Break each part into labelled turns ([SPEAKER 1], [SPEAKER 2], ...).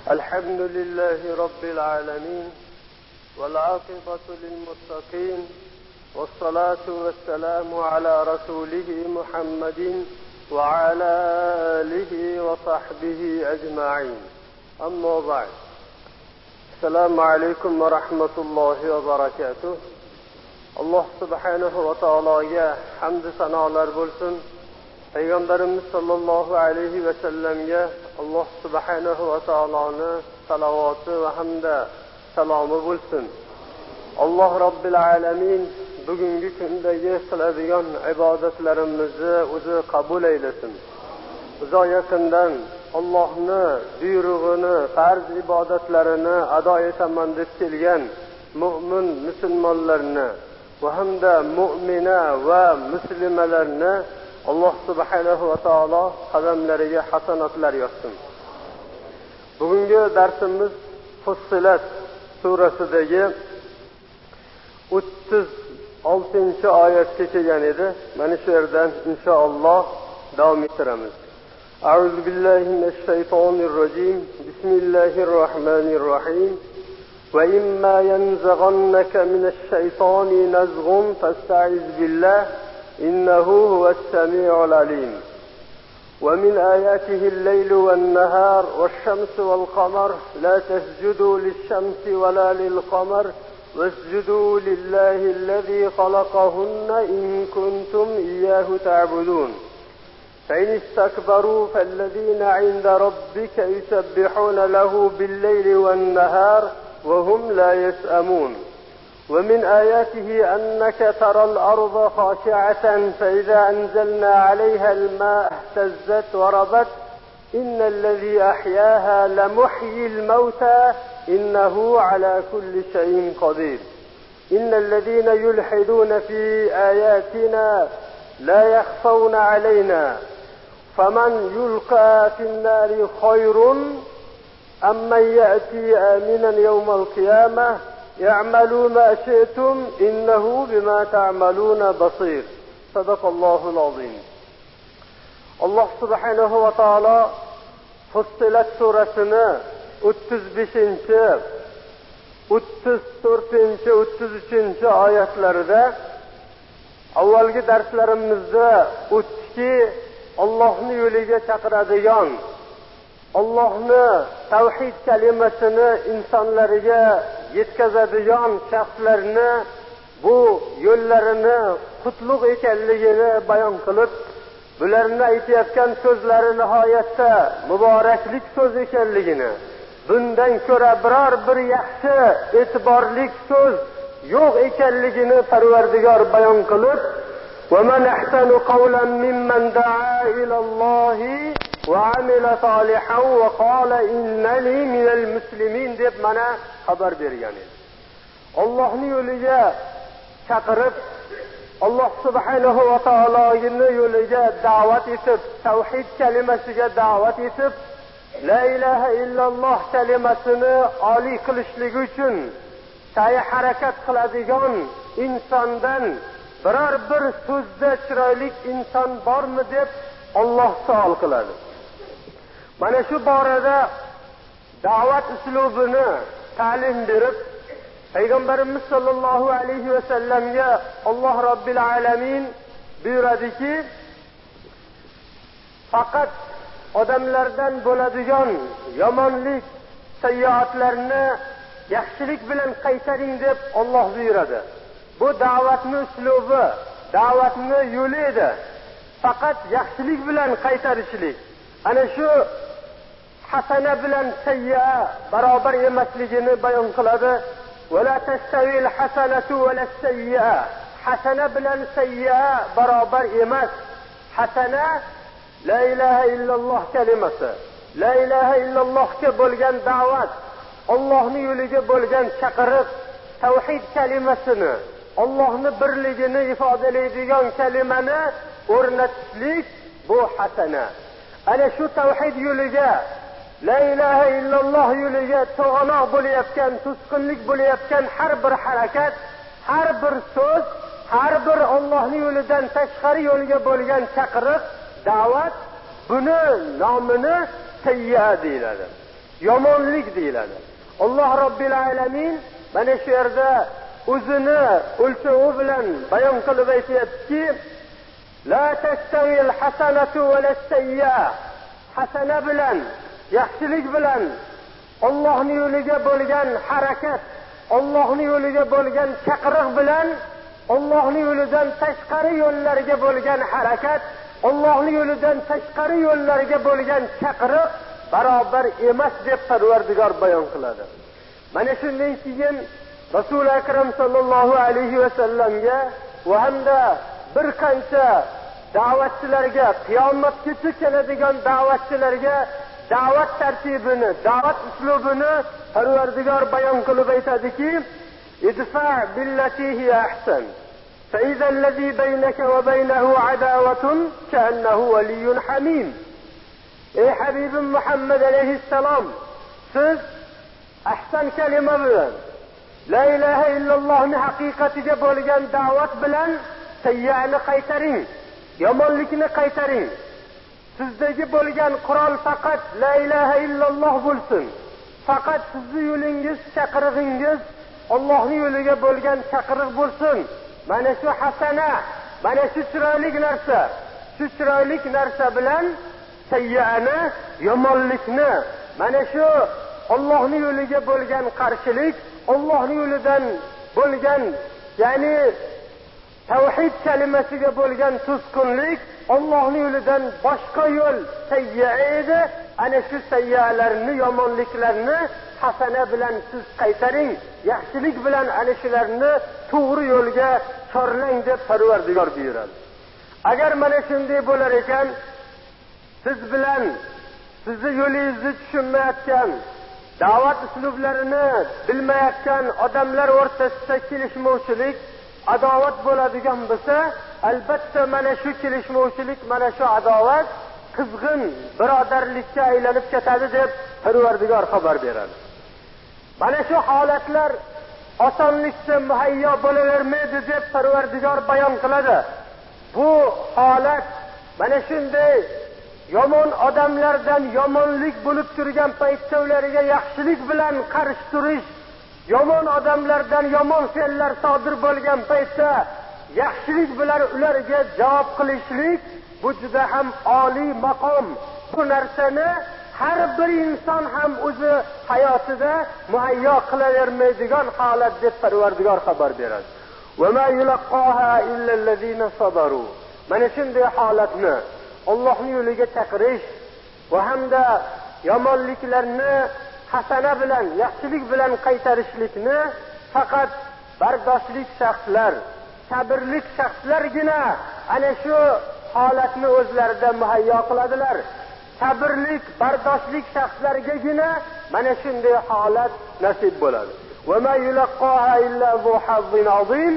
[SPEAKER 1] الحمد لله رب العالمين والعاقبة للمتقين والصلاة والسلام على رسوله محمد وعلى آله وصحبه أجمعين أما بعد السلام عليكم ورحمة الله وبركاته. Allah subhanahu va taologa hamd sanolar bo'lsin. Payg'ambarimiz sollallohu alayhi va sallamga Alloh subhanahu va taoloni salavoti va hamda salomi bo'lsin. Alloh robbil alamin bugungi kundagi qiladigan ibodatlarimizni o'zi qabul aylasin. Uzoq yaqindan Allohni buyrug'ini, farz ibodatlarini ado etaman deb kelgan mu'min musulmonlarni va hamda mu'mina va muslimalarni Alloh subhanahu va taolo qadamlariga hasanatlar yozsin. Bugungi darsimiz Fussilat surasidagi 36-oyatga kelgan edi. Mana shu yerdan inshaalloh davom ettiramiz. A'udhu billahi minash shaytonir rojim. Bismillahir rohmanir rohim. Wa imma yanzaghannaka minash shaytoni nazghun fasta'iz billah innahu huwas samiul alim. ومن آياته الليل والنهار والشمس والقمر لا تسجدوا للشمس ولا للقمر واسجدوا لله الذي خلقهن إن كنتم إياه تعبدون فإن استكبروا فالذين عند ربك يسبحون له بالليل والنهار وهم لا يسأمون. ومن آياته أنك ترى الأرض خاشعة فإذا أنزلنا عليها الماء اهتزت وربت إن الذي أحياها لمحيي الموتى إنه على كل شيء قدير. إن الذين يلحدون في آياتنا لا يخفون علينا فمن يلقى في النار خير أم من يأتي آمنا يوم القيامة يعملوا ما شئتم إنه بما تعملون بصير. صدق الله العظيم. Allah subhanahu va taolo Fussilat surasini 35, 34, 33 oyatlarida avvalgi darslarimizda o'tdiki, Allohning yo'liga chaqiradigan, Allohni tavhid kalimasini insonlarga yetkazadigan shaxslarni bu yo'llarini qutlug' ekanligini bayon qilib, bularni aytayotgan so'zlari nihoyatda muboraklik so'z ekanligini, bundan ko'ra biror bir yaxshi e'tiborli so'z yo'q ekanligini Parvardigor bayon qilib, "Va man ahsanu qawlan mimman da'a ila Allohi va amila solihan va qala innani minal muslimin" deb mana xabar bergan edi. Allohning yo'liga chaqirib, Alloh subhanahu va taoloning yo'liga da'vat etib, tavhid kalimasiga da'vat etib, la ilaha illalloh kalimasini oliy qilishlik uchun sa'i harakat qiladigan insondan biror bir so'zda chiroyli inson bormi deb Alloh savol qiladi. Mana shu borada da'vat uslubini ta'lim berib, Payg'ambarimiz sollallohu alayhi va sallamga Alloh robbil alamin buyuradiki, faqat odamlardan bo'ladigan yomonlik, sayyoatlarni yaxshilik bilan qaytaring deb Alloh buyuradi. Bu da'vatning uslubi, da'vatning yo'li edi. Faqat yaxshilik bilan qaytarishlik. Ana shu hasana bilan sayya barobar emasligini bayon qiladi. ولا تستوي الحسنة ولا السيئة. حسنة bilan sayya barobar emas. Hasana la ilaha illalloh kalimasi. La ilaha illallohga bo'lgan da'vat, Allohning yo'liga bo'lgan chaqiriq, tavhid kalimasini, Allohning birligini ifodalaydigan kalimani o'rnatishlik bu hasana. Ana shu tavhid yo'liga, la ilaha illalloh yo'liga to'g'anoq bo'layotgan, to'sqinlik bo'layotgan har bir harakat, har bir so'z, har bir Allohning yo'lidan tashqari yo'lga bo'lgan chaqiriq, da'vat, buni nomini sayya deyiladi. yomonlik deyiladi. Alloh Robbil alamin mana shu yerda o'zini o'lchovi bilan bayon qilib aytayaptiki, la tastawil hasanatu va las-sayyi'a. Hasana bilan, yaxshilik bilan Allohning yo'liga bo'lgan harakat, Allohning yo'liga bo'lgan chaqiriq bilan Allohning yo'lidan tashqari yo'llarga bo'lgan harakat, Allohning yo'lidan tashqari yo'llarga bo'lgan chaqiriq barobar emas deb Parvardigor bayon qiladi. Mana shundan keyin Rasul akram sallallohu alayhi va sallamga va hamda bir qancha da'vatchilarga, qiyomatgacha keladigan da'vatchilarga da'vat tartibini, da'vat uslubini Parvardigor bayon qilib aytadiki, idfa billati hiya ahsan. Fa idza allazi baynaka va baynahu adawatun ka'annahu waliyyun hamim. Ey Habibim Muhammad alayhissalom, siz ahsan kalima bilan la ilaha illallohni haqiqatiga bo'lgan da'vat bilan sayyi'ani qaytaring, yomonlikni qaytaring. Sizdagi bo'lgan qurol faqat la ilaha illalloh bo'lsin. Faqat sizning yo'lingiz, chaqirig'ingiz Allohning yo'liga bo'lgan chaqiriq bo'lsin. Mana shu hasana, mana shu chiroyli narsa, shu chiroyli narsa bilan sayyi'ani, yomonlikni, mana shu Allohning yo'liga bo'lgan qarshilik, Allohning yo'lidan bo'lgan, ya'ni tavhid kalimasiga bo'lgan to'sqinlik, Allohning yo'lidan boshqa yo'l sayyi'a edi. Ana shu sayyi'alarni, yomonliklarni hasana bilan siz qaytaring, yaxshilik bilan ana shularni to'g'ri yo'lga chorlang deb Parvardigor buyuradi. Agar mana shunday bo'lar ekan, siz bilan sizni yo'lingizni tushunmayotgan, da'vat uslublarini bilmayotgan odamlar o'rtasida kelishmovchilik, adovat bo'ladigan bo'lsa, albatta mana shu kelishmovchilik, mana shu adovat qizg'in birodarlikka aylanib ketadi deb Parvardigor xabar beradi. Mana shu holatlar osonlikcha muhayyo bo'lavermaydi deb Parvardigor bayon qiladi. Bu holat mana shunday yomon odamlardan yomonlik bo'lib turgan paytda ularga yaxshilik bilan qarshi turish, yomon odamlardan yomon fe'llar sodir bo'lgan paytda yaxshilik bilan ularga javob qilishlik, bu juda ham oliy maqom. Bu narsani har bir inson ham o'zi hayotida muhayyo qilavermaydigan holat deb Parvardigor xabar beradi. Va ma yulqaha illa allazina sabaru. Mana shunday holatni Allohning yo'liga chaqirish va hamda yomonliklarni hasana bilan, yaxshilik bilan qaytarishlikni faqat bardoshlik shaxslar, sabrlik shaxslargina ana shu holatni o'zlarida muhayyo qiladilar. Sabrlik, bardoshlik shaxslargagina mana shunday holat nasib bo'ladi. Va ma yulqaha illa zu hazzin azim.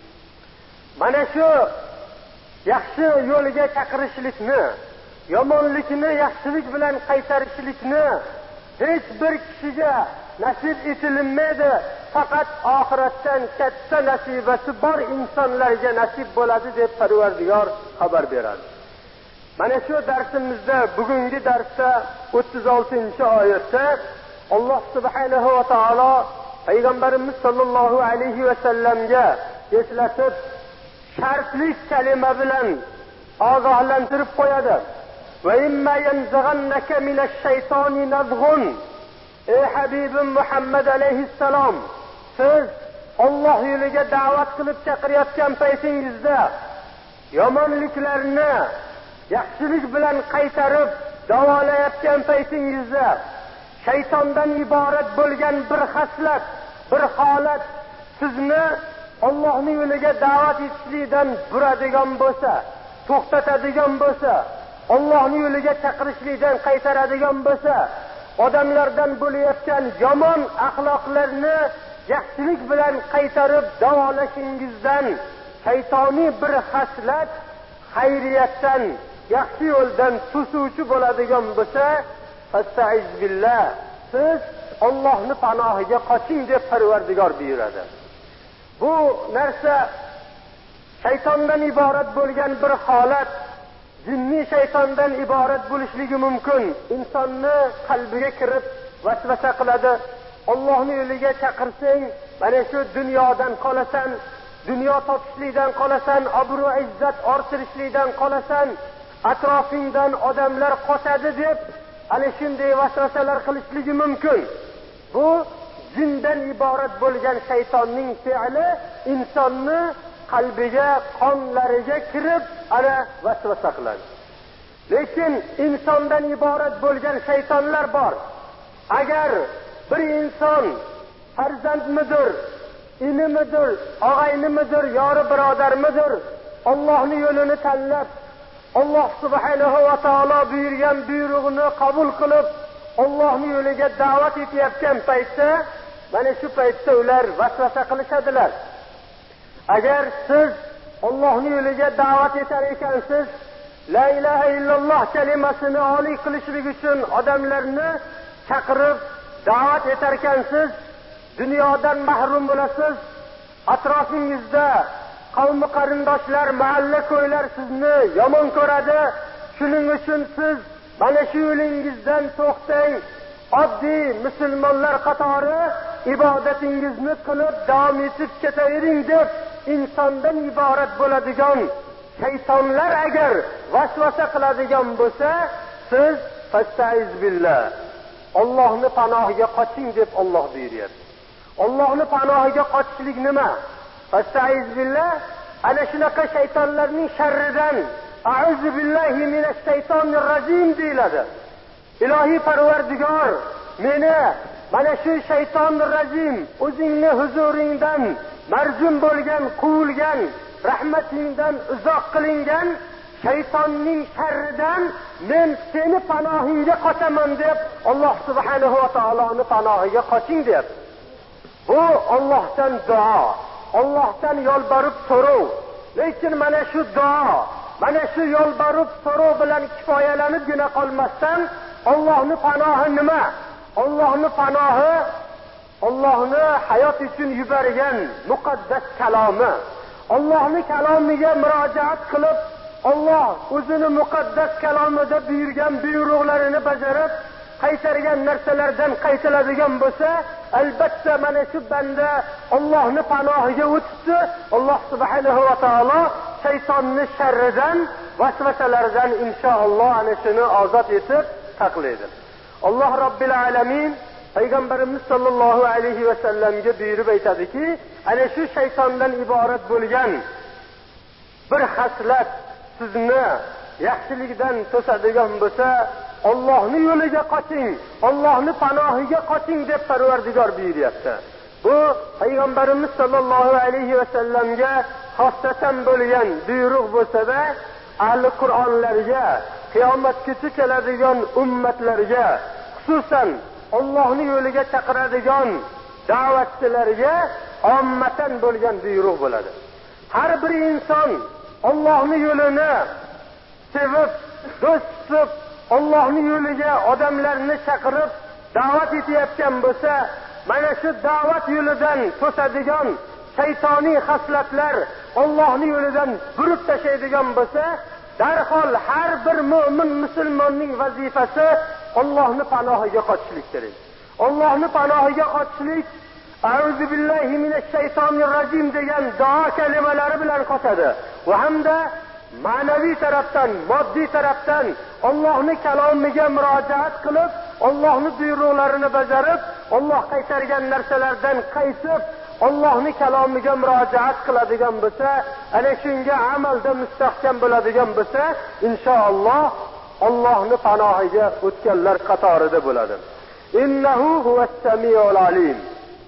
[SPEAKER 1] Mana shu yaxshi yo'liga chaqirishlikni, yomonlikni yaxshilik bilan qaytarishlikni hech bir kishiga nasib etilmaydi. Faqat oxiratdan katta nasibasi bor insonlarga nasib bo'ladi deb Parvardigor xabar beradi. Mana shu darsimizda, bugungi darsda 36-oyatda Alloh subhanahu va taolo payg'ambarimiz sollallohu alayhi va sallamga eslatib, shartli kalima bilan ogohlantirib qo'yadi. Va imma yanzaghannaka minash-shaytoni nazghun. Ey Habibim Muhammad alayhissalom, siz Alloh yo'liga da'vat qilib chaqirayotgan paytingizda yomonliklarni yaxshilik bilan qaytarib davolayotgan paytingizda shaytondan iborat bo'lgan bir xaslat, bir holat sizni Allohning yo'liga da'vat etishlikdan buradigan bo'lsa, to'xtatadigan bo'lsa, Allohning yo'liga chaqirishlikdan qaytaradigan bo'lsa, odamlardan bo'layotgan yomon axloqlarni yaxshilik bilan qaytarib davolashingizdan shaytoniy bir xaslat xayriyatdan, yaxshi yo'ldan to'suvchi bo'ladigan bo'lsa, fastaiz billah, siz Allohning panohiga qoching deb Parvardigor buyuradi. Bu narsa shaytondan iborat bo'lgan bir holat, jinni shaytondan iborat bo'lishligi mumkin. Insonni qalbiga kirib vasvasa qiladi. Allohning yo'liga chaqirsang, mana shu dunyodan qolasan, dunyo topishlikdan qolasan, obro' izzat orttirishlikdan qolasan, atrofingdan odamlar qochadi deb ana shunday vasvasalar qilishligi mumkin. Bu jindan iborat bo'lgan shaytonning fe'li insonni qalbiga, qonlariga kirib ana vasvasa qiladi. Lekin insondan iborat bo'lgan shaytonlar bor. Agar bir inson farzandmidir, inimidir, og'aynimidir, yori birodarmidir, Allohning yo'lini tanlab, Alloh subhanahu va taolo buyurgan buyrug'ini qabul qilib, Allohning yo'liga da'vat etayotgan paytda, mana shu paytda ular vasvasa qilishadilar. Agar siz Allohning yo'liga da'vat etar ekansiz, la ilaha illalloh kalimasini oliy qilishlik uchun odamlarni chaqirib da'vat etar ekansiz, dunyodan mahrum bo'lasiz. Atrofingizda qavm qarindoshlar, mahalla ko'ylar sizni yomon ko'radi. Shuning uchun siz mana shu yo'lingizdan to'xtang. Oddiy musulmonlar qatori ibodatingizni qilib davom etib ketavering deb insondan iborat bo'ladigan shaytonlar agar vasvasa qiladigan bo'lsa, siz fastaiz billah, Allohning panohiga qoching deb Alloh buyuryapti. Allohning panohiga qochishlik nima? Fastaiz billah, ana shunaqa shaytonlarning sharridan a'udhu billahi minash shaytonir rajim deyiladi. Ilohiy Parvardigor, meni mana shu shaytonir rajim, o'zingni huzuringdan marjum bo'lgan, quvilgan, rahmatingdan uzoq qilingan shaytonning sharridan men seni panohingga qochaman deb Alloh subhanahu va taoloning panohiga qoching deb. Bu Allohdan duo, Allohdan yolborib so'rov. Lekin mana shu duo, mana shu yolborib so'rov bilan kifoyalanibgina qolmasdan, Allohning panohi nima? Allohning panohi Allohni hayot uchun yuborgan muqaddas kalomi. Allohning kalomiga murojaat qilib, Alloh o'zini muqaddas kalomida buyurgan buyruqlarini bajarib, qaytargan narsalardan qaytiladigan bo'lsa, albatta mana shu banda Allohning panohiga o'tibdi. Alloh subhanahu va taolo shaytonning sharridan, vasvasalaridan inshaalloh ana shuni ozod etib saqlaydi. Alloh Robbil alamin Payg'ambarimiz sollallohu alayhi va sallamga buyurib aytadiki, ana shu shaytondan iborat bo'lgan bir xaslat sizni yaxshilikdan to'sadigan bo'lsa, Allohning yo'liga qoching, Allohning panohiga qoching deb Parvardigor buyuryapti. Bu Payg'ambarimiz sollallohu alayhi va sallamga xossatan bo'lgan buyruq bo'lsa-da, ahli Qur'onlarga, qiyomatgacha keladigan ummatlarga, xususan Allohning yo'liga chaqiradigan da'vatchilarga ommatan bo'lgan buyruq bo'ladi. Har bir inson Allohning yo'lini sevib, do'st tutib, Allohning yo'liga odamlarni chaqirib da'vat etayotgan bo'lsa, mana shu da'vat yo'lidan to'sadigan shaytoniy xaslatlar Allohning yo'lidan burib tashlaydigan bo'lsa, darhol har bir mu'min musulmonning vazifasi Allohning panohiga qochishlik kerak. Allohning panohiga qochishlik a'udhu billahi minash shaytonir rajim degan duo kalimalari bilan qochadi. Va hamda ma'naviy tarafdan, moddiy tarafdan Allohning kalomiga murojaat qilib, Allohning buyruqlarini bajarib, Alloh qaytargan narsalardan qaytib, Allohning kalomiga murojaat qiladigan bo'lsa, ana shunga amalda mustahkam bo'ladigan bo'lsa, inshaalloh Allohning panohiga o'tganlar qatorida bo'ladi. Innahu huwas-samiul alim.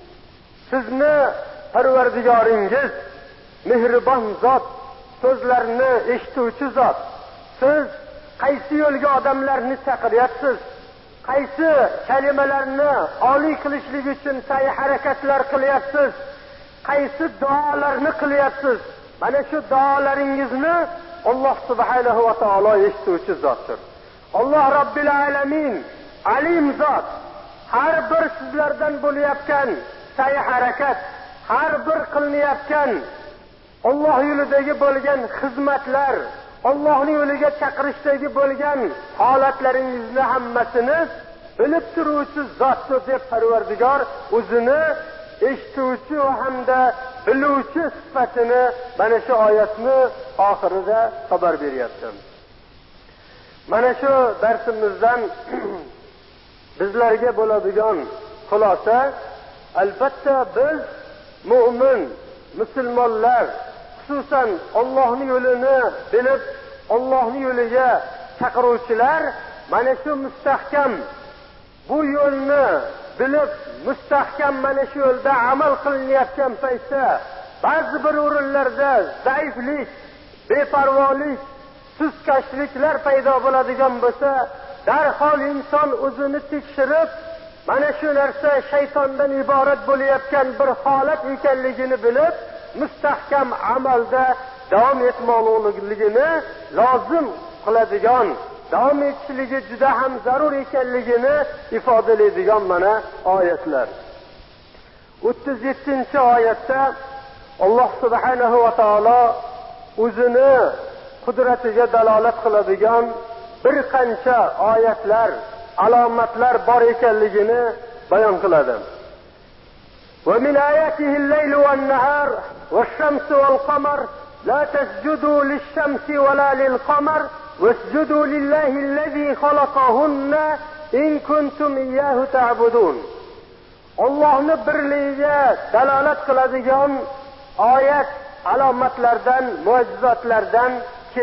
[SPEAKER 1] Sizni Parvardigoringiz mehribon zot, so'zlarni eshituvchi zot. Siz qaysi yo'lga odamlarni chaqiryapsiz? Qaysi kalimalarni oliy qilishlik uchun sa'y-harakatlar qilyapsiz? Qaysi duolarni qilyapsiz? Mana shu duolaringizni Alloh subhanahu va taolo eshituvchi zotdir. Alloh Robbil alamin alim zot. Har bir sizlardan bo'layotgan sa'y-harakat, har bir qilinayotgan Alloh yo'lidagi bo'lgan xizmatlar, Allohning yo'liga chaqirishdagi bo'lgan holatlaringizni hammasini bilib turuvchi zotdir deb Parvardigor o'zini eshituvchi va hamda biluvchi sifatini mana shu oyatni oxirida xabar beryapti. Mana shu darsimizdan bizlarga bo'ladigan xulosa, albatta biz mu'min musulmonlar, xususan Allohning yo'lini bilib Allohning yo'liga chaqiruvchilar mana shu mustahkam bu yo'lni bilib mustahkam mana shu yo'lda amal qilinayotgan paytda ba'zi bir o'rinlarda zaiflik, beparvolik, sustkashliklar paydo bo'ladigan bo'lsa, darhol inson o'zini tekshirib, mana shu narsa shaytondan iborat bo'layotgan bir holat ekanligini bilib, mustahkam amalda davom etmoqligini lozim qiladigan, davom etishligi juda ham zarur ekanligini ifodalaydigan mana oyatlar. 37-oyatda Alloh subhanahu va taolo o'zini qudratiga dalolat qiladigan bir qancha oyatlar, alomatlar bor ekanligini bayon qiladi. Va min ayatihi al-layl wan-nahar wash-shamsu wal-qamar la tasjudu lish-shamsi wa la lil-qamar wasjudu lillahi alladhi khalaqahunna in kuntum iyyahu ta'budun. Allohning birligiga dalolat qiladigan oyat, alomatlardan, mo'jizotlardan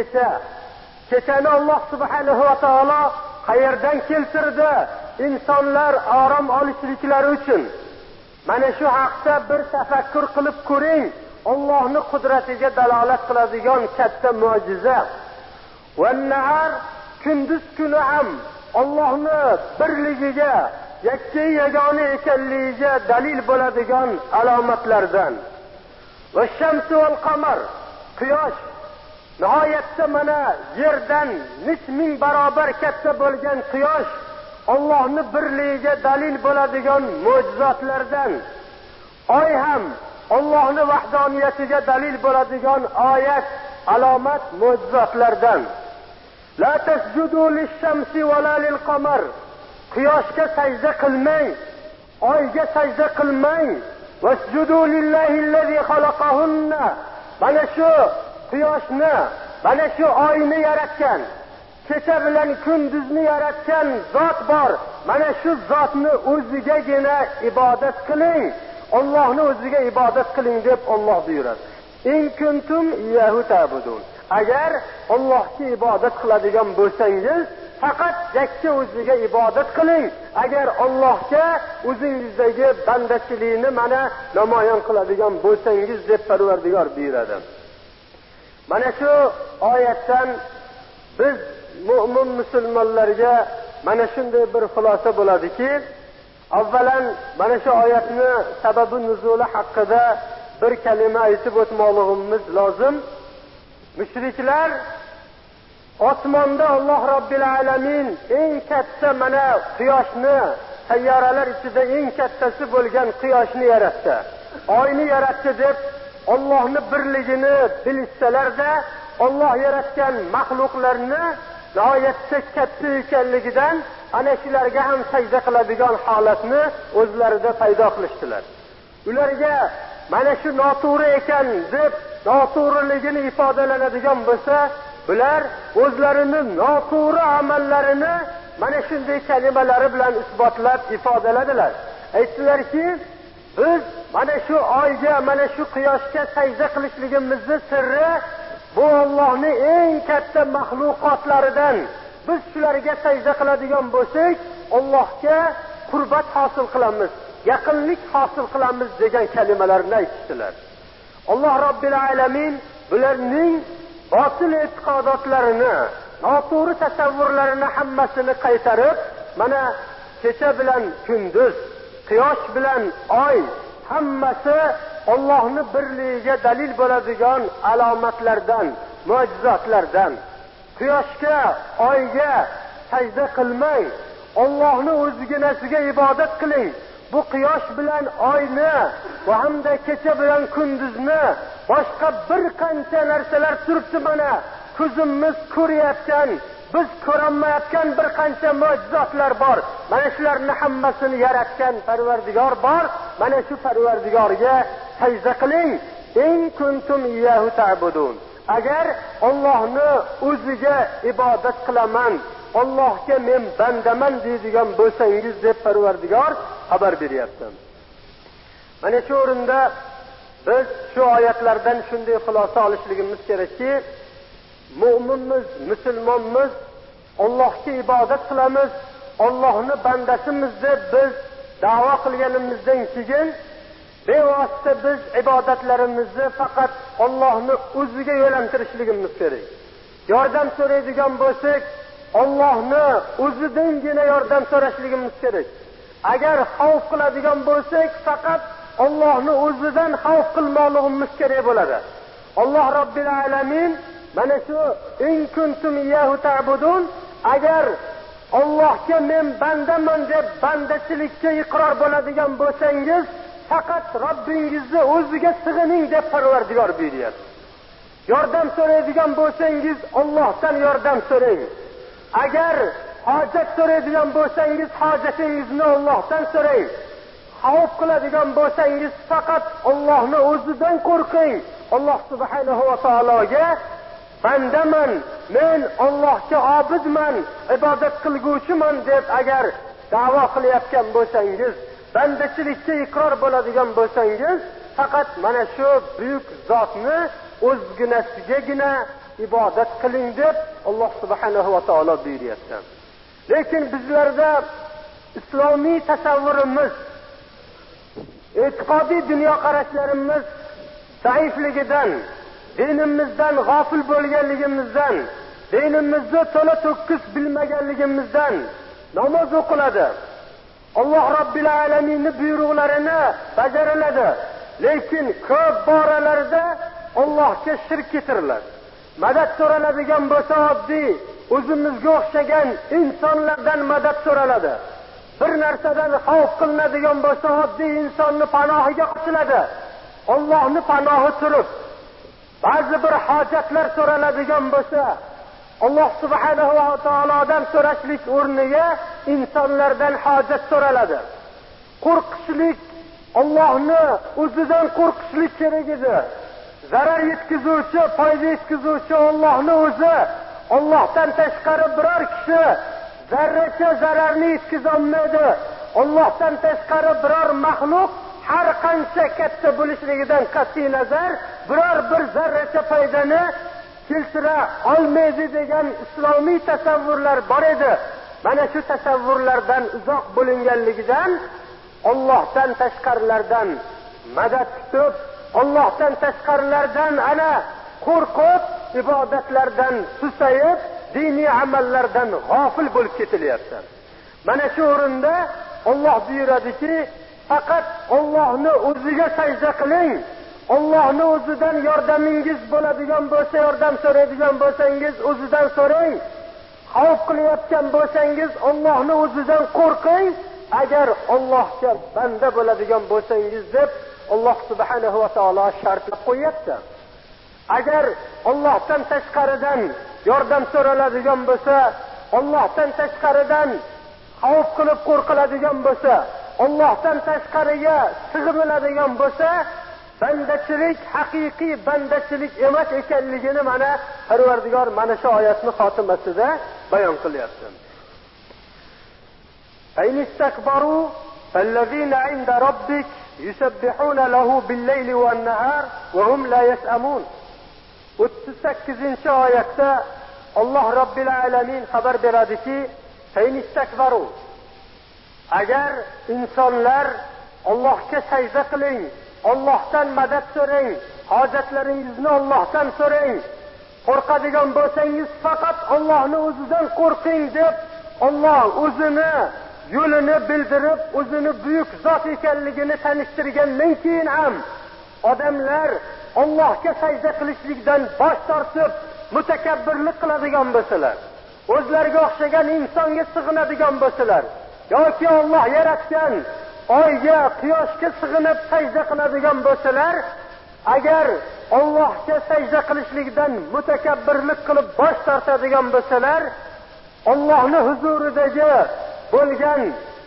[SPEAKER 1] kechani Alloh subhanahu va taolo qayerdan keltirdi? Insonlar orom olishliklari uchun. Mana shu haqda bir tafakkur qilib ko'ring. Allohning qudratiga dalolat qiladigan katta mo'jiza. Va-nahar, kunduz kuni ham Allohning birligiga, yagona ekanligiga dalil bo'ladigan alomatlardan. Va-shamsu wal-qamar, quyosh nihoyatda mana yerdan necha ming barobar katta bo'lgan quyosh Allohning birligiga dalil bo'ladigan mo'jizotlardan. Oy ham Allohning vahdoniyatiga dalil bo'ladigan oyat, alomat, mo'jizotlardan. La tasjudu lish-shamsi va la lil-qamar. Quyoshga sajda qilmang, oyga sajda qilmang. Wasjudu lillahi allazi khalaqahunna. Mana shu quyoshni, mana shu oyni yaratgan, kecha bilan kunduzni yaratgan zot bor. Mana shu zotni o'zigagina ibodat qiling. Allohni o'ziga ibodat qiling deb Alloh buyuradi. In kuntum iyyahu ta'budun. Agar Allohga ibodat qiladigan bo'lsangiz, faqat yakka o'ziga ibodat qiling. Agar Allohga o'zingizdagi bandachilikni mana namoyon qiladigan bo'lsangiz deb Parvardigor buyuradi. Mana shu oyatdan biz mu'min musulmonlarga mana shunday bir xulosa bo'ladiki, avvalan mana shu oyatni sababi nuzuli haqida bir kalima aytib o'tmoqligimiz lozim. Mushriklar osmonda Alloh Robbil alamin eng katta mana quyoshni, sayyoralar ichida eng kattasi bo'lgan quyoshni yaratdi, oyni yaratdi deb Allohning birligini bilsalar-da, Alloh yaratgan mahluqlarni nihoyatda katta ekanligidan ana shularga ham sajda qiladigan holatni o'zlarida paydo qilishdilar. Ularga mana shu noto'g'ri ekan deb noto'g'riligini ifodalanadigan bo'lsa, bular o'zlarining noto'g'ri amallarini mana shunday kalimalari bilan isbotlab ifodaladilar. Aytdilarki, biz mana shu oyga, mana shu quyoshga sajda qilishligimizning sirri bu Allohning eng katta mahluqotlaridan. Biz shularga sajda qiladigan bo'lsak, Allohga qurbat hosil qilamiz, yaqinlik hosil qilamiz degan kalimalarni aytdilar. Alloh Robbil alamin bularning botil e'tiqodotlarini, noto'g'ri tasavvurlarini hammasini qaytarib, mana kecha bilan kunduz, quyosh bilan oy hammasi Allohning birligiga dalil bo'ladigan alomatlardan, mo'jizotlardan. Quyoshga, oyga sajda qilmang, Allohning o'ziginasiga ibodat qiling. Bu quyosh bilan oyni va hamda kecha bilan kunduzni, boshqa bir qancha narsalar turibdi mana ko'zimiz ko'rayotgan, biz ko'rolmayotgan bir qancha mo'jizotlar bor. Mana shularni hammasini yaratgan Parvardigor bor. Mana shu Parvardigorga sajda qiling. In kuntum iyyahu ta'budun. Agar Allohni o'ziga ibodat qilaman, Allohga men bandaman deydigan bo'lsangiz deb Parvardigor xabar beryapti. Mana shu o'rinda biz shu oyatlardan shunday xulosa olishligimiz kerakki, mu'minmiz, musulmonmiz, Allohga ibodat qilamiz, Allohni bandasimiz deb biz da'vo qilganimizdan keyin bevosita biz ibodatlarimizni faqat Allohni o'ziga yo'naltirishligimiz kerak. Yordam so'raydigan bo'lsak, Allohni o'zidangina yordam so'rashligimiz kerak. Agar xavf qiladigan bo'lsak, faqat Allohni o'zidan xavf qilmoqligimiz kerak bo'ladi. Alloh Robbil alamin mana shu in kuntum iyyahu ta'budun, agar Allohga men bandaman deb bandachilikka iqror bo'ladigan bo'lsangiz, faqat Robbingizni o'ziga sig'ining deb Parvardigor buyuryapti. Yordam so'raydigan bo'lsangiz, Allohdan yordam so'rang. Agar hojat so'raydigan bo'lsangiz, hojatingizni Allohdan so'rang. Xavf qiladigan bo'lsangiz, faqat Allohni o'zidan qo'rqing. Alloh subhanahu va taologa bandaman, men Allohga obidman, ibodat qilguvchiman deb agar da'vo qilayotgan bo'lsangiz, bandachilikka iqror bo'ladigan bo'lsangiz, faqat mana shu buyuk zotni o'zginasigagina ibodat qiling deb Alloh subhanahu va taolo buyuryapti. Lekin bizlarda islomiy tasavvurimiz, e'tiqodiy dunyoqarashlarimiz zaifligidan, dinimizdan g'ofil bo'lganligimizdan, dinimizni to'la to'kis bilmaganligimizdan namoz o'qiladi. Alloh Robbil alaminning buyruqlarini bajariladi. Lekin ko'p boralarda Allohga shirk keltiriladi. Madad so'raladigan bo'lsa oddiy o'zimizga o'xshagan insonlardan madad so'raladi. Bir narsadan xavf qilinadigan bo'lsa oddiy insonni panohiga qochiladi. Allohning panohi turib, ba'zi bir hojatlar so'raladigan bo'lsa, Alloh subhanahu va taolodan so'rashlik o'rniga insonlardan hojat so'raladi. Qo'rqishlik, Allohni o'zidan qo'rqishlik kerak edi. Zarar yetkazuvchi, foyda yetkazuvchi Allohni o'zi. Allohdan tashqari biror kishi zarracha zararni yetkaza olmaydi. Allohdan tashqari biror maxluq har qancha katta bo'lishligidan qat'iy nazar biror bir zarracha foydani keltira olmaydi degan islomiy tasavvurlar bor edi. Mana shu tasavvurlardan uzoq bo'linganligidan Allohdan tashqarilardan madad kutib, Allohdan tashqarilardan ana qo'rqib, ibodatlardan susayib, diniy amallardan g'ofil bo'lib ketilyapti. Mana shu o'rinda Alloh buyuradiki, faqat Allohni o'ziga sajda qiling. Allohni o'zidan yordamingiz bo'ladigan bo'lsa, yordam so'raydigan bo'lsangiz, o'zidan so'rang. Xavf qilayotgan bo'lsangiz, Allohni o'zidan qo'rqing. Agar Allohga banda bo'ladigan bo'lsangiz deb Alloh subhanahu va taolo shartlab qo'yapti. Agar Allohdan tashqaridan yordam so'raladigan bo'lsa, Allohdan tashqaridan xavf qilib qo'rqiladigan bo'lsa, Allohdan tashqariga sig'iniladigan bo'lsa, bandachilik haqiqiy bandachilik emas ekanligini mana Parvardigor mana shu oyatning xotimasida bayon qilyapti. Aynistakbaru fallazina 'inda robbik yusabbihuna lahu bil-layli wan-nahar wa hum la yas'amun. 38-oyatda Alloh Robbil alamin xabar beradiki, aynistakbaru, agar insonlar Allohga sajda qiling, Allohdan madad so'rang, hojatlaringizni Allohdan so'rang, qo'rqadigan bo'lsangiz faqat Allohning o'zidan qo'rqing deb Alloh o'zini yo'lini bildirib, o'zini buyuk zot ekanligini tanishtirgandan keyin ham odamlar Allohga sajda qilishlikdan bosh tortib mutakabbirlik qiladigan bo'lsalar, o'zlariga o'xshagan insonga sig'inadigan bo'lsalar, yoki Alloh yaratgan oyga, quyoshga sig'inib sajda qiladigan bo'lsalar, agar Allohga sajda qilishlikdan mutakabbirlik qilib bosh tortadigan bo'lsalar, Allohning huzuridagi bo'lgan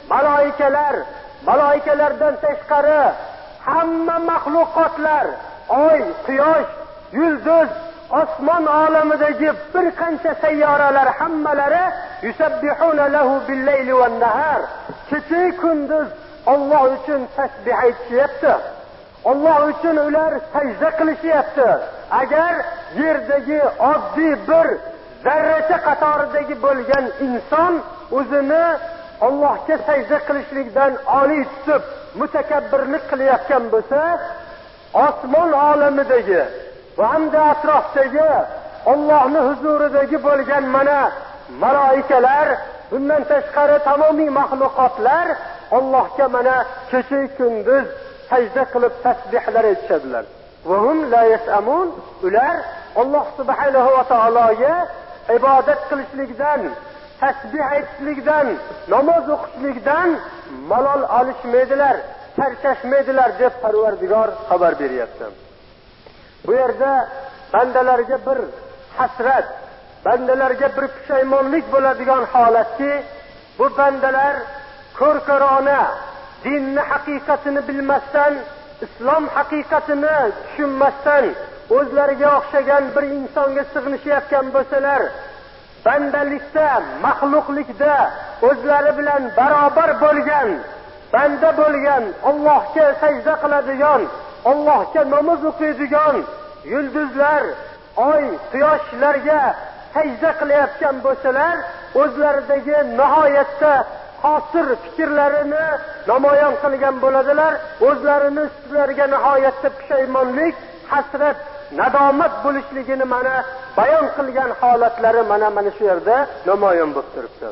[SPEAKER 1] maloikalardan tashqari hamma mahluqotlar, oy, quyosh, yulduz, osmon olamidagi bir qancha sayyoralar hammalari yusabbihuna lahu bil-layli wan-nahar. Kecha kunduz Alloh uchun tasbih aytishyapti. Alloh uchun ular sajda qilishyapti. Agar yerdagi oddiy bir zarracha qatoridagi bo'lgan inson o'zini Allohga sajda qilishlikdan oliy tutib mutakabbirlik qilayotgan bo'lsa, osmon olamidagi va hamda atrofdagi Allohning huzuridagi bo'lgan mana maloikalar, bundan tashqari tamomiy mahluqotlar Allohga mana kecha kunduz sajda qilib tasbihlar aytishadilar. Va hum la yasamun, ular Alloh subhanahu va taologa ibodat qilishlikdan, tasbih aytishlikdan, namoz o'qishlikdan malol olishmaydilar, charchashmaydilar deb Parvardigor xabar beryapti. Bu yerda bandalarga bir hasrat, bandalarga bir pushaymonlik bo'ladigan holatki, bu bandalar ko'r-ko'rona dinni haqiqatini bilmasdan, islom haqiqatini tushunmasdan o'zlariga o'xshagan bir insonga sig'inishayotgan bo'lsalar, bandalikda, maxluqlikda o'zlari bilan barobar bo'lgan, banda bo'lgan, Allohga sajda qiladigan, Allohga namoz o'qiydigan yulduzlar, oy, quyoshlarga sajda qilayotgan bo'lsalar, o'zlaridagi nihoyatda qosir fikrlarini namoyon qilgan bo'ladilar. O'zlarini ustilariga nihoyatda pushaymonlik, hasrat, nadomat bo'lishligini mana bayon qilgan holatlari mana shu yerda namoyon bo'lib turibdi.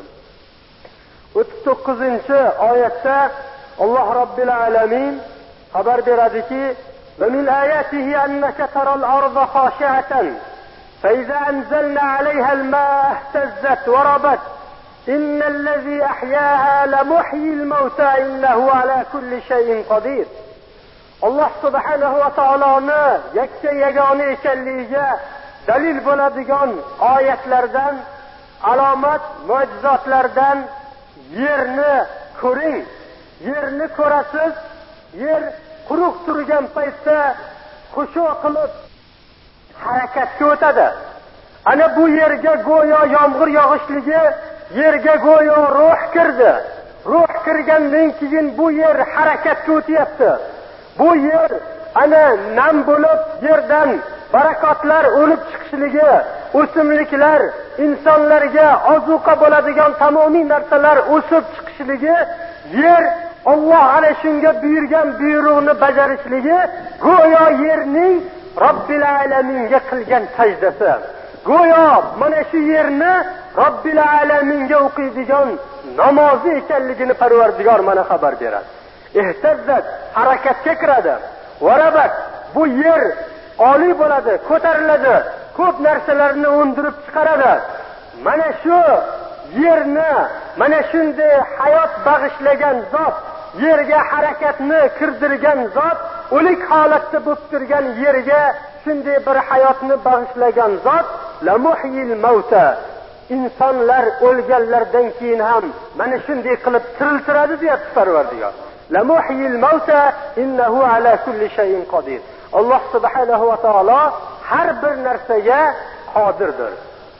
[SPEAKER 1] 39-oyatda Alloh Robbil alamin xabar beradiki: "Va min ayatihi annaka taral arda khashi'atan fa iza anzalna 'alayha al-ma'a ihtazzat wa rabat innal ladhi ahyaha la muhyil mauta innahu 'ala kulli shay'in qadir." Alloh subhanahu va taoloni yakka yagona ekanligiga dalil bo'ladigan oyatlardan, alomat, mo'jizotlardan yerni ko'ring. Yerni ko'rasiz, yer quruq turgan paytda xushu qilib harakatga o'tadi. Ana bu yerga go'yo yomg'ir yog'ishligi, yerga go'yo ruh kirdi. Ruh kirgandan keyin bu yer harakatga o'tyapti. Bu yer ana nam bo'lib yerdan barakotlar o'lib chiqishligi, o'simliklar, insonlarga ozuqa bo'ladigan tamomiy narsalar o'sib chiqishligi, yer Alloh ana shunga buyurgan buyruqni bajarishligi go'yo yerning Robbil alaminga qilgan sajdasi. Go'yo mana shu yerni Robbil alaminga o'qiydigan namozi ekanligini Parvardigor mana xabar beradi. Ihtazzat, harakatga kiradi. Varabat, bu yer oliy bo'ladi, ko'tariladi, ko'p narsalarni undirib chiqaradi. Mana shu yerni, mana shunday hayot bag'ishlagan zot, yerga harakatni kirdirgan zot, o'lik holatda bo'lib turgan yerga shunday bir hayotni bag'ishlagan zot, la muhyil mauta, insonlar o'lganlardan keyin ham mana shunday qilib tiriltiradi deyapti Parvardigor. La muhyil mauta innahu ala kulli shay'in qadir. Alloh subhanahu va taolo har bir narsaga qodirdir.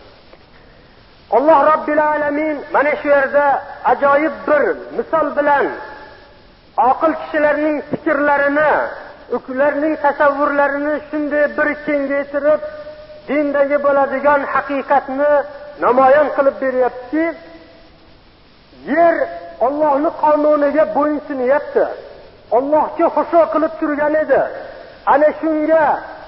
[SPEAKER 1] Alloh Robbil alamin mana shu yerda ajoyib bir misol bilan aql kishilarning fikrlarini, ularning tasavvurlarini shunday bir kengaytirib, dindagi bo'ladigan haqiqatni namoyon qilib beryaptiki, yer Allohning qonuniga bo'ysunayapti. Allohga xusho qilib turgan edi. Ana shunga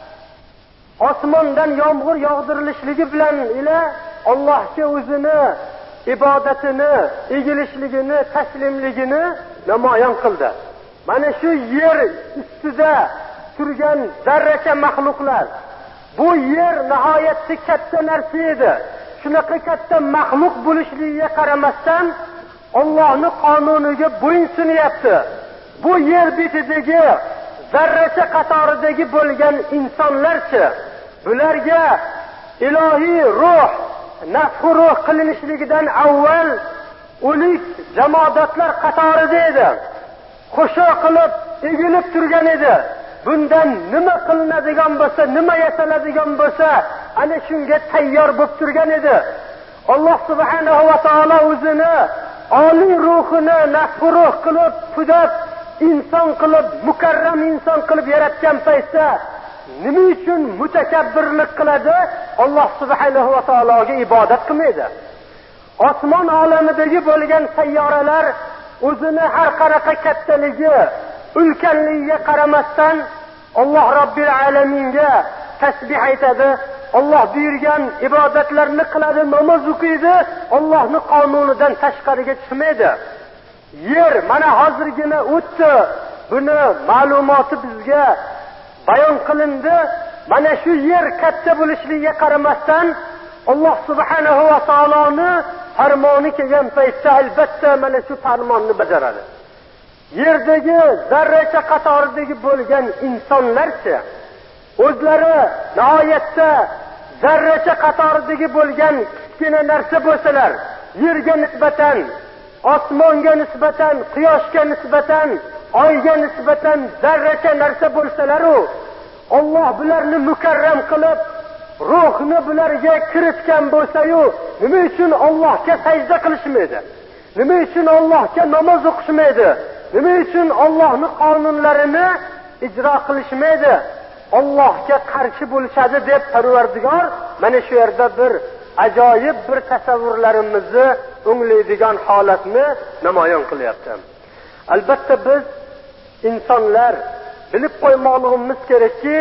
[SPEAKER 1] osmondan yomg'ir yog'dirilishligi bilan ila Allohga o'zini ibodatini, egilishligini, taslimligini namoyon qildi. Mana shu yer ustida turgan zarracha maxluqlar, bu yer nihoyatda katta narsa edi. Shunaqa katta maxluq bo'lishligiga qaramasdan Allohning qonuniga bo'ysunyapti. Bu yer betidagi zarracha qatoridagi bo'lgan insonlarchi, bularga ilohiy ruh, nafxuruh qilinishligidan avval o'lik jamoatlar qatorida edi. Qo'shiq qilib egilib turgan edi. Bundan nima qilinadigan bo'lsa, nima yasaladigan bo'lsa, ana shunga tayyor bo'lib turgan edi. Alloh subhanahu va taolo o'zini oliy ruhini nafxuruh qilib, pudab, inson qilib, mukarram inson qilib yaratgan paytda nima uchun mutakabbirlik qiladi? Alloh subhanahu va taologa ibodat qilmaydi. Osmon olamidagi bo'lgan sayyoralar o'zini har qanaqa kattaligi, ulkanligiga qaramasdan Alloh Robbil alaminga tasbih aytadi. Alloh buyurgan ibodatlarni qiladi, namoz o'qiydi. Allohning qonunidan tashqariga chiqmaydi. Yer mana hozirgina o'tdi. Buni ma'lumoti bizga bayon qilindi. Mana shu yer katta bo'lishligiga qaramasdan Alloh subhanahu va taoloning farmoni kelgan paytda albatta mana shu farmonni bajaradi. Yerdagi zarracha qatoridagi bo'lgan insonlarcha o'zlari nihoyatda zarracha qatoridagi bo'lgan kichkina narsa bo'lsalar, yerga nisbatan, osmonga nisbatan, quyoshga nisbatan, oyga nisbatan zarracha narsa bo'lsalar-u, Alloh bularni mukarram qilib, ruhni bularga kiritgan bo'lsa-yu, nima uchun Allohga sajda qilishmaydi? Nima uchun Allohga namoz o'qishmaydi? Nima uchun Allohning qonunlarini ijro qilishmaydi? Allohga qarshi bo'lishadi deb Parvardigor mana shu yerda bir ajoyib bir tasavvurlarimizni o'nglaydigan holatni namoyon qilyapti. Albatta biz insonlar bilib qo'ymoqligimiz kerakki,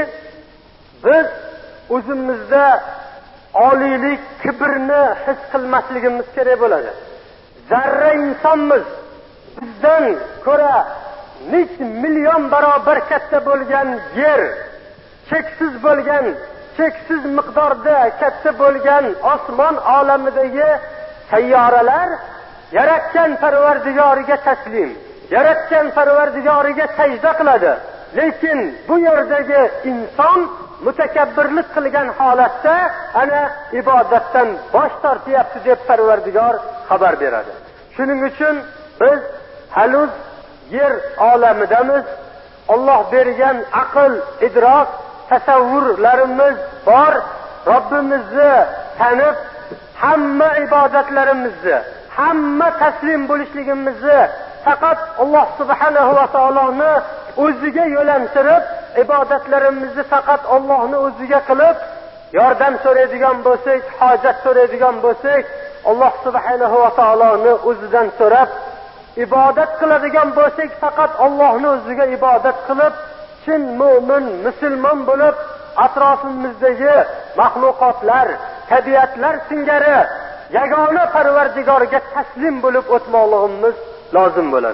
[SPEAKER 1] biz o'zimizda oliylik, kibrni his qilmasligimiz kerak bo'ladi. Zarra insonmiz. Bizdan ko'ra necha million barobar katta bo'lgan yer, cheksiz bo'lgan, cheksiz miqdorda katta bo'lgan osmon olamidagi sayyoralar yaratgan Parvardigoriga taslim, yaratgan Parvardigoriga sajda qiladi. Lekin bu yerdagi inson mutakabbirlik qilgan holatda ana ibodatdan bosh tortyapti deb Parvardigor xabar beradi. Shuning uchun biz hanuz yer olamidamiz. Alloh bergan aql, idrok, tasavvurlarimiz bor. Robbimizni tanib, hamma ibodatlarimizni, hamma taslim bo'lishligimizni faqat Alloh subhanahu va taoloni o'ziga yo'lantirib, ibodatlarimizni faqat Allohning o'ziga qilib, yordam so'raydigan bo'lsak, hojat so'raydigan bo'lsak, Alloh subhanahu va taoloni o'zidan so'rab, ibodat qiladigan bo'lsak, faqat Allohning o'ziga ibodat qilib, chin mo'min, musulmon bo'lib, atrofimizdagi mahluqotlar, tabiatlar singari yagona Parvardigorga taslim bo'lib o'tmoqligimiz lozim bo'ladi.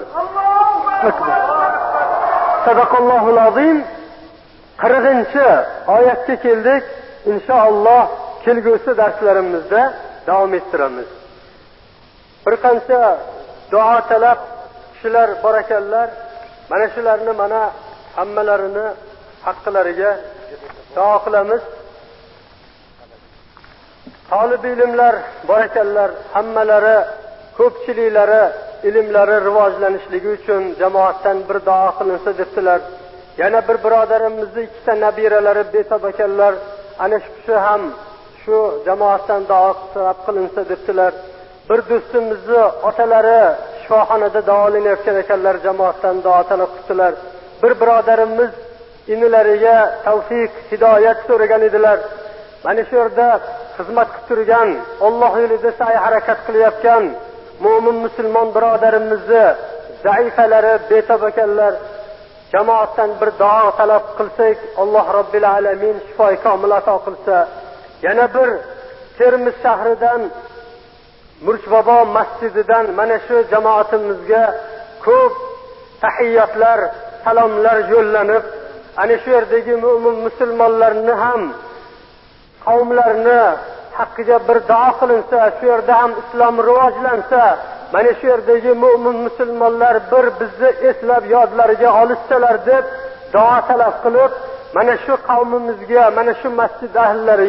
[SPEAKER 1] Sadaqallohul azim. 40-oyatga keldik. Inshaalloh kelgusi darslarimizda davom ettiramiz. Bir qancha duo talab kishilar bor ekanlar. Mana shularni mana hammalarini haqqilariga duo qilamiz. Talib ilmlar bor ekanlar, hammalari ko'pchiliklari ilmlari rivojlanishligi uchun jamoatdan bir duo qilinsa debdilar. Yana bir birodarimizning ikkita nabiralari betob ekanlar, ana shu kishi ham shu jamoatdan duo qilinsa debdilar. Bir do'stimizni otalari shifoxonada davolanayotgan ekanlar, jamoatdan duo talab qildilar. Bir birodarimiz inilariga tavfiq, hidoyat so'ragan edilar. Mana shu yerda xizmat qilib turgan, Alloh yo'lida sa'y harakat qilayotgan mo'min musulmon birodarimizni zaifalari betob ekanlar. Jamoatdan bir duo talab qilsak, Alloh Robbil alamin shifo komil ato qilsa. Yana bir Termiz shahridan Murshbobo masjididan mana shu jamoatimizga ko'p tahiyyatlar, salomlar yo'llanib, ana shu yerdagi mo'min musulmonlarni ham qavmlarni haqqiga bir duo qilinsa, shu yerda ham islom rivojlansa, mana shu yerdagi mo'min musulmonlar bir bizni eslab yodlariga olishsalar deb duo talab qilib, mana shu qavmimizga, mana shu masjid ahllariga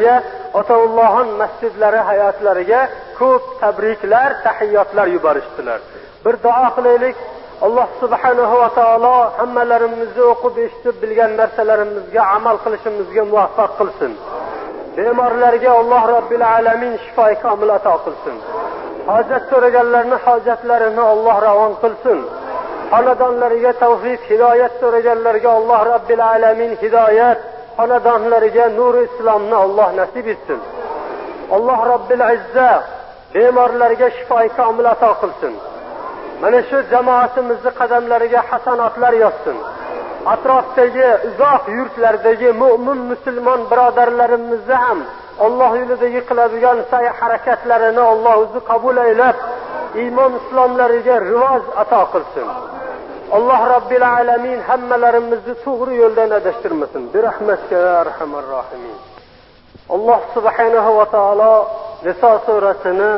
[SPEAKER 1] Otaullohon masjidlari hayotlariga ko'p tabriklar, tahiyyotlar yuborishdilar. Bir duo qilaylik. Alloh subhanahu va taolo hammalarimizni o'qib eshitib bilgan narsalarimizga amal qilishimizga muvaffaq qilsin. Bemorlarga Alloh Robbil alamin shifo komil ato qilsin. Hojat so'raganlarning hojatlarini Alloh ravon qilsin. Xonadonlariga tavfiq, hidoyat so'raganlarga Alloh Robbil alamin hidoyat, xonadonlariga nur islomni Alloh nasib etsin. Alloh Robbil izza bemorlarga shifo komil ato qilsin. Mana shu jamoatimizni qadamlariga hasanatlar yozsin. Atrofdagi uzoq yurtlardagi mu'min musulmon birodarlarimizni ham Alloh yo'lidagi qiladigan sa'y harakatlarini Alloh o'zi qabul aylab, iymon islomlariga rivoj ato qilsin. Alloh Robbil alamin hammalarimizni to'g'ri yo'ldan adashtirmasin. Bi rahmatika ya arhamar rohimin. Alloh subhanahu va taolo Niso surasini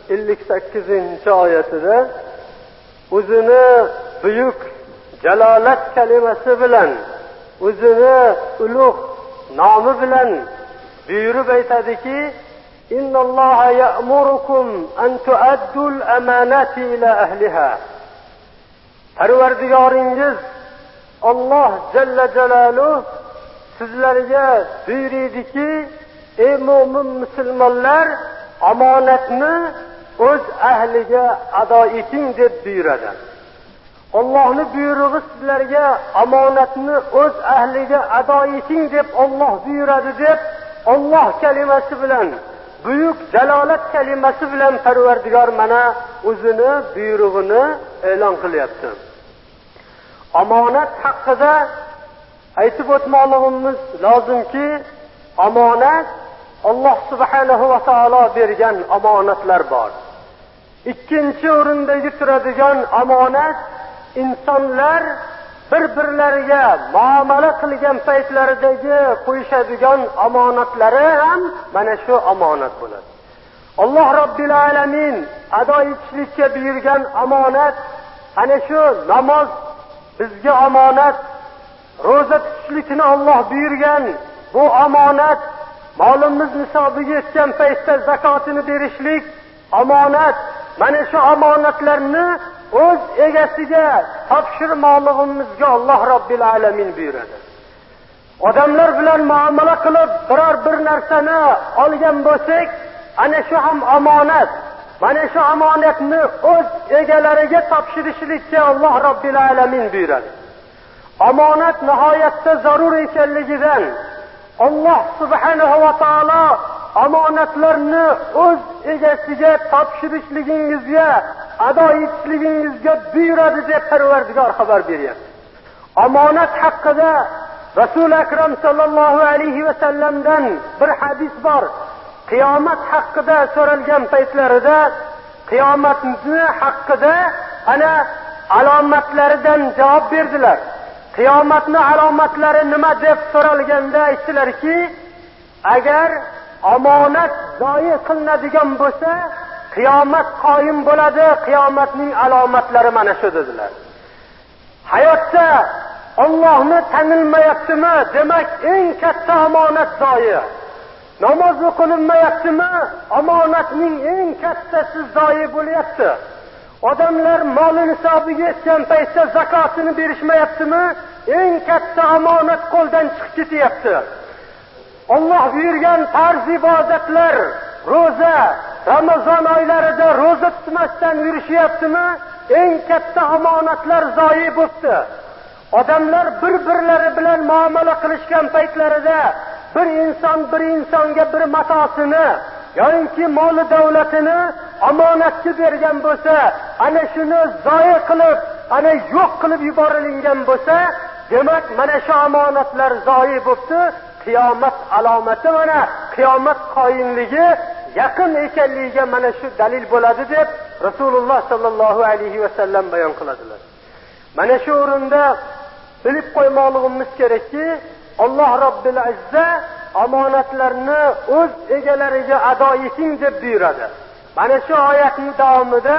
[SPEAKER 1] 58-oyatida o'zini buyuk jalolat kalimasi bilan, o'zini ulug' nomi bilan buyurib aytadiki: "Innalloha ya'murukum an tu'addul amanati ila ahliha." Parvardigoringiz Alloh jalla jalaluh sizlarga buyuridiki: "Ey mu'min musulmonlar, omonatni o'z ahliga ado eting" deb buyuradi. Allohning buyrug'i sizlarga omonatni o'z ahliga ado eting deb Alloh buyuradi deb Alloh kalimasi bilan, buyuk jalolat kalimasi bilan Parvardigor mana o'zini buyrug'ini e'lon qilyapti. Omonat haqida aytib o'tmoqligimiz lozimki, omonat Alloh subhanahu va taolo bergan omonatlar bor. Ikkinchi o'rindagi turadigan omonat insonlar bir-birlariga muomala qilgan paytlaridagi qo'yishadigan omonatlari ham mana shu omonat bo'ladi. Alloh Robbil alamin ado etishlikka buyurgan omonat ana shu namoz bizga omonat, roza tutishlikni Alloh buyurgan bu omonat, molimiz nisobiga yetgan paytda zakotini berishlik omonat. Mana shu omonatlarni o'z egasiga topshirmoqligimizga Alloh Robbil alamin buyuradi. Odamlar bilan muomala qilib biror bir narsani olgan bo'lsak, ana shu ham omonat. Mana shu omonatni o'z egalariga topshirishlikka Alloh Robbil alamin buyuradi. Omonat nihoyatda zarur ekanligidan Alloh subhanahu va taolo omonatlarni o'z egasiga topshirishligingizga, ado etishligingizga buyuradi deb Parvardigor xabar beryapti. Omonat haqida Rasul akram sallallohu alayhi va sallamdan bir hadis bor. Qiyomat haqida so'ralgan paytlarida, qiyomatni haqida ana alomatlaridan javob berdilar. Qiyomatning alomatlari nima deb so'ralganda aytdilarki, agar omonat zoyi qilinadigan bo'lsa, qiyomat qoyim bo'ladi, qiyomatning alomatlari mana shu dedilar. Hayotda Allohni tanilmayaptimi? Demak, eng katta omonat zoyi. Namoz o'qilinmayaptimi? Omonatning eng kattasi zoyi bo'lyapti. Odamlar moli nisobiga yetgan paytda zakotini berishmayaptimi? Eng katta omonat qo'ldan chiqib ketyapti. Alloh buyurgan farz ibodatlar, roza, Ramazon oylarida roza tutmasdan yurishyaptimi? Eng katta omonatlar zoyi bo'ldi. Odamlar bir-birlari bilan muomala qilishgan paytlarida bir inson bir insonga bir matosini yoki moli davlatini omonatga bergan bo'lsa, ana shuni zoyi qilib, ana yo'q qilib yuborilgan bo'lsa, demak mana shu omonatlar zoyi bo'ldi. Qiyomat alomati mana qiyomat qoyinligi yaqin ekanligiga mana shu dalil bo'ladi deb Rasululloh sallallohu alayhi va sallam bayon qiladilar. Mana shu o'rinda bilib qo'ymoqligimiz kerakki, Alloh Robbil Azza omonatlarni o'z egalariga ado eting deb buyuradi. Mana shu oyatning davomida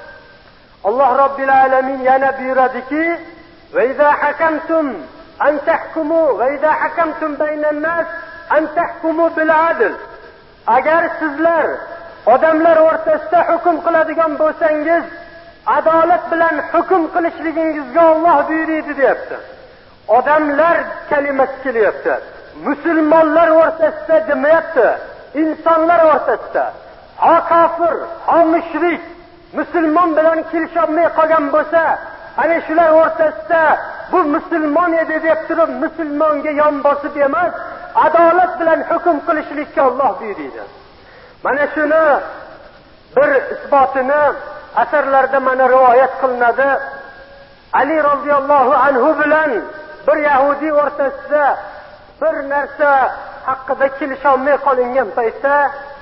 [SPEAKER 1] Alloh Robbil alamin yana buyuradiki: "Va iza hakamtum an tahkumu va iza hakamtum baynan nas an tahkumu bil adl." agar sizlar odamlar o'rtasida hukm qiladigan bo'lsangiz, adolat bilan hukm qilishligingizga Alloh buyurdi deyapti. Odamlar kalimasi kelyapti. Musulmonlar o'rtasida demayapti, insonlar o'rtasida. Ha kofir, ha mushrik musulmon bilan kelisholmay qolgan bo'lsa, ana shular o'rtasida bu musulmon edi deb turib musulmonga yon bosib emas, adolat bilan hukm qilishlikka Alloh buyurdi. Mana shuni bir isbotini asarlarda mana rivoyat qilinadi. Ali roziyallohu anhu bilan bir yahudi o'rtasida bir narsa haqida kelisholmay qolingan paytda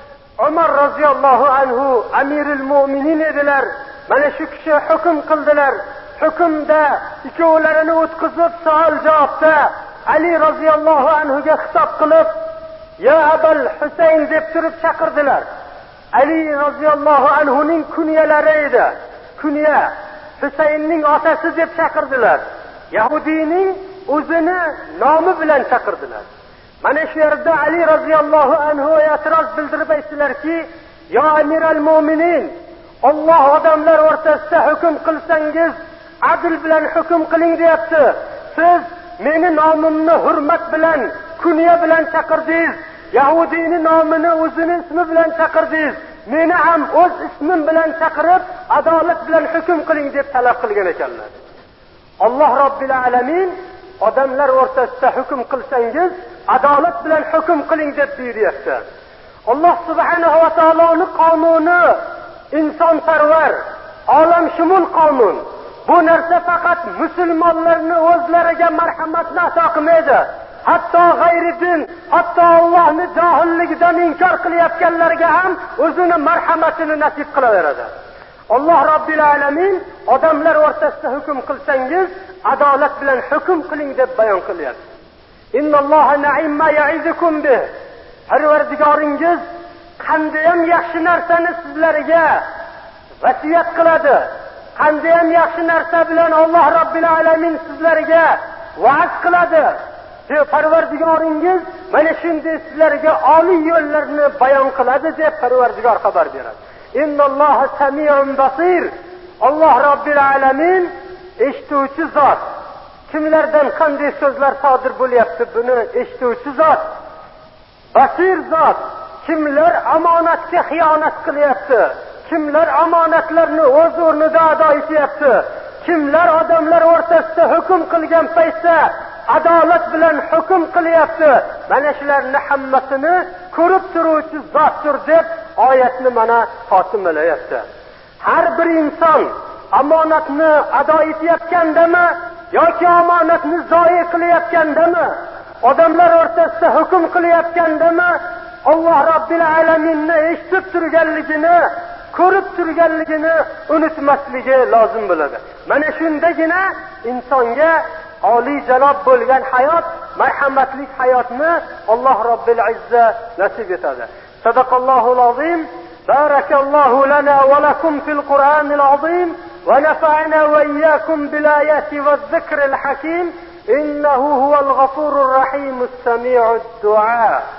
[SPEAKER 1] Umar roziyallohu anhu amirul mu'minin edilar. Mana shu kishi hukm qildilar. Hukmda ikkovlarini o'tkazib savol javobda Ali roziyallohu anhuga xitob qilib, "Ya Abul Husayn" deb turib chaqirdilar. Ali roziyallohu anhuning kunyalari edi. Kunya Husaynning otasi deb chaqirdilar. Yahudiyning o'zini nomi bilan chaqirdilar. Mana shu yerda Ali roziyallohu anhu e'tiroz bildirib aytdilarki, "Ya Amiral Mu'minin, Alloh odamlar o'rtasida hukm qilsangiz, adl bilan hukm qiling deyapti. Siz meni nomimni hurmat bilan, kunya bilan chaqirdingiz. Yahudiyning nomini o'zini ismi bilan chaqirdingiz. Meni ham o'z ismim bilan chaqirib, adolat bilan hukm qiling" deb talab qilgan ekanlar. Alloh Robbil alamin odamlar o'rtasida hukm qilsangiz, adolat bilan hukm qiling deb buyuryapti. Alloh subhanahu va taoloning qonuni insonparvar, olamshumul qonun. Bu narsa faqat musulmonlarni o'zlariga marhamatni ato qilmaydi. Hatto g'ayri din, hatto Allohni johilligidan inkor qilayotganlarga ham o'zini marhamatini nasib qilaveradi. Alloh Robbil alamin odamlar o'rtasida hukm qilsangiz, adolat bilan hukm qiling deb bayon qilyapti. Innalloha na'imma ya'izukum bih. Parvardigoringiz qanday ham yaxshi narsani sizlarga vasiyat qiladi. Qanday ham yaxshi narsa bilan Alloh Robbil alamin sizlarga va'z qiladi. Parvardigoringiz mana shunday sizlarga oliy yo'llarni bayon qiladi deb Parvardigor xabar beradi. Innalloha sami'un basir. Alloh Robbil alamin eshituvchi zot. Kimlardan qanday so'zlar sodir bo'lyapti, buni eshituvchi zot. Basir zot. Kimlar omonatga xiyonat qilyapti, kimlar omonatlarni o'z o'rnida ado etyapti, kimlar odamlar o'rtasida hukm qilgan paytda adolat bilan hukm qilyapti, mana shularni hammasini ko'rib turuvchi zotdir deb oyatni mana xotimalayapti. Har bir inson omonatni ado etayotgandami yoki omonatni zoyi qilayotgandami, odamlar o'rtasida hukm qilayotgandami, Alloh Robbil alaminni eshitib turganligini, ko'rib turganligini unutmasligi lozim bo'ladi. Mana shundagina insonga oliy janob bo'lgan hayot, marhamatli hayotni Alloh Robbil Izza nasib etadi. Sadaqallohul azim. Barakallohu lana va lakum fil Qur'anil azim va nafa'ana va iyyakum bil ayati vaz zikril hakim. Innahu huval ghafurur rahimus sami'ud du'a.